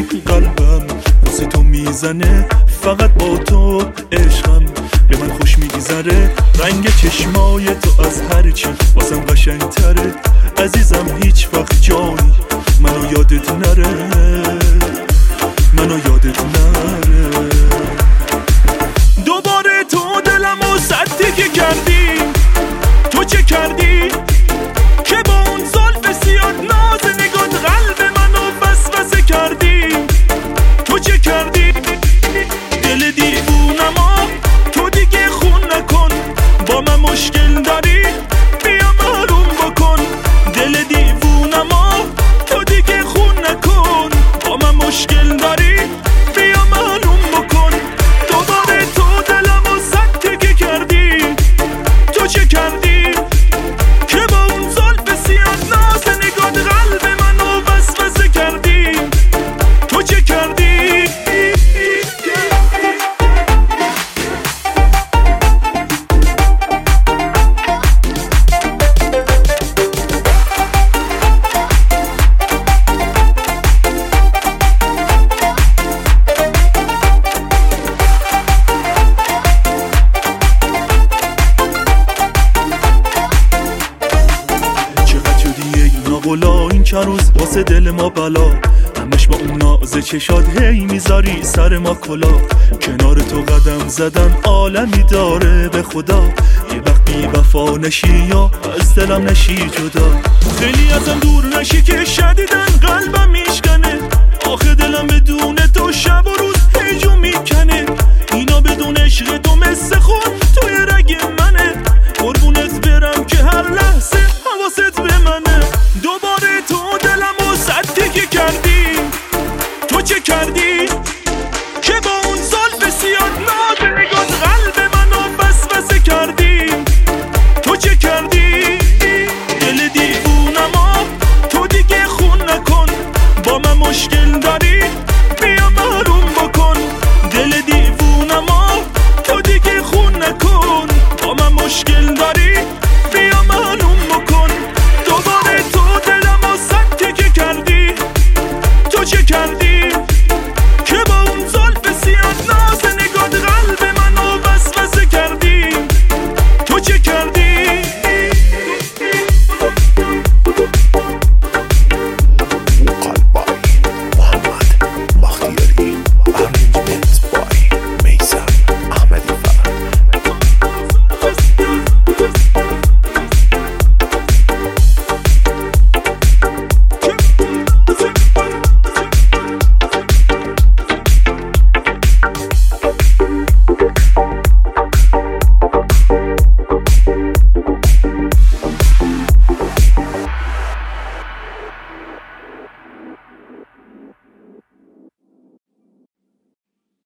قلبم واسه تو میزنه، فقط با تو عشقم به من خوش میگذره. رنگ چشمای تو از هر چی واسم قشنگتره، عزیزم هیچ وقت جایی منو یادت نره، منو یادت نره. دوباره تو دلمو سدی کردی، تو چه کردی که با اون زلف سیاد ناز نگات قلب منو وسوسه کردی؟ تو چه کردی؟ دل دیوونما تو دیگه خون نکن، با من مشکل داری بیا معلوم بکن. دل دیوونما تو دیگه خون نکن، با من مشکل داری بیا معلوم بکن. دوباره تو دلمو سدی کردی، تو چه کردی که با اون زلف سیاد ناز نگات قلب منو وسوسه کردی؟ تو چه کردی؟ این چند روز واسه دل ما بلا، همش با اون ناز چشاد هی میذاری سر ما کلا. کنار تو قدم زدن عالمی داره به خدا، یه وقت بی وفا نشی یا از دلم نشی جدا. خیلی ازم دور نشی که شدیدن قلبم میشکنه، آخه دلم بدون تو شب و روز هیجون میکنه. اینا به